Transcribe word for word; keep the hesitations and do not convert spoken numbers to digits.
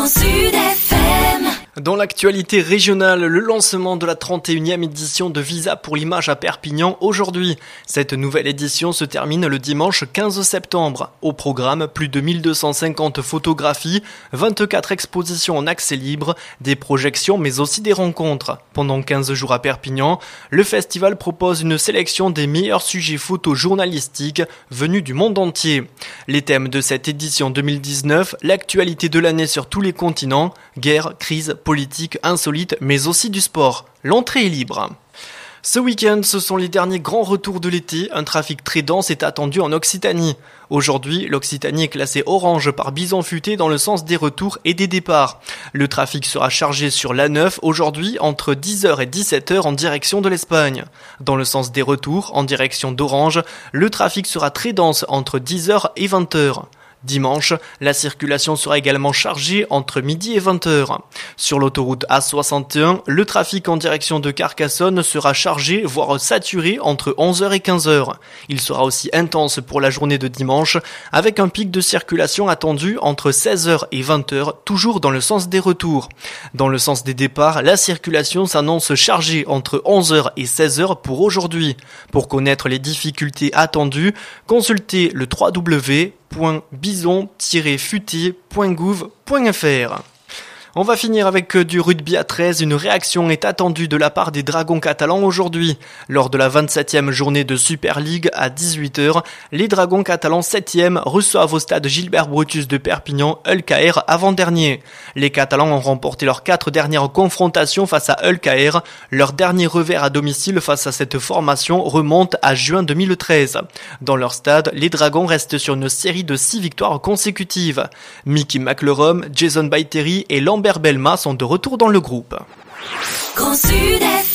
Sud F M. Dans l'actualité régionale, le lancement de la trente et unième édition de Visa pour l'image à Perpignan aujourd'hui. Cette nouvelle édition se termine le dimanche quinze septembre. Au programme, plus de mille deux cent cinquante photographies, vingt-quatre expositions en accès libre, des projections mais aussi des rencontres. Pendant quinze jours à Perpignan, le festival propose une sélection des meilleurs sujets photos journalistiques venus du monde entier. Les thèmes de cette édition deux mille dix-neuf, l'actualité de l'année sur tous les continents, guerre, crise, politique, insolite, mais aussi du sport. L'entrée est libre. Ce week-end, ce sont les derniers grands retours de l'été. Un trafic très dense est attendu en Occitanie. Aujourd'hui, l'Occitanie est classée orange par bison futé dans le sens des retours et des départs. Le trafic sera chargé sur l'A neuf aujourd'hui entre dix heures et dix-sept heures en direction de l'Espagne. Dans le sens des retours, en direction d'Orange, le trafic sera très dense entre dix heures et vingt heures. Dimanche, la circulation sera également chargée entre midi et vingt heures. Sur l'autoroute A soixante et un, le trafic en direction de Carcassonne sera chargé, voire saturé entre onze heures et quinze heures. Il sera aussi intense pour la journée de dimanche, avec un pic de circulation attendu entre seize heures et vingt heures, toujours dans le sens des retours. Dans le sens des départs, la circulation s'annonce chargée entre onze heures et seize heures pour aujourd'hui. Pour connaître les difficultés attendues, consultez le w w w point bison tiret futé point gouv point f r. On va finir avec du rugby à treize. Une réaction est attendue de la part des Dragons catalans aujourd'hui. Lors de la vingt-septième journée de Super League à dix-huit heures, les Dragons catalans septième reçoivent au stade Gilbert Brutus de Perpignan Hull K R avant-dernier. Les Catalans ont remporté leurs quatre dernières confrontations face à Hull K R. Leur dernier revers à domicile face à cette formation remonte à juin deux mille treize. Dans leur stade, les Dragons restent sur une série de six victoires consécutives. Mickey McLerom, Jason Baiteri et Lambert Belma sont de retour dans le groupe. Grand Sud F M.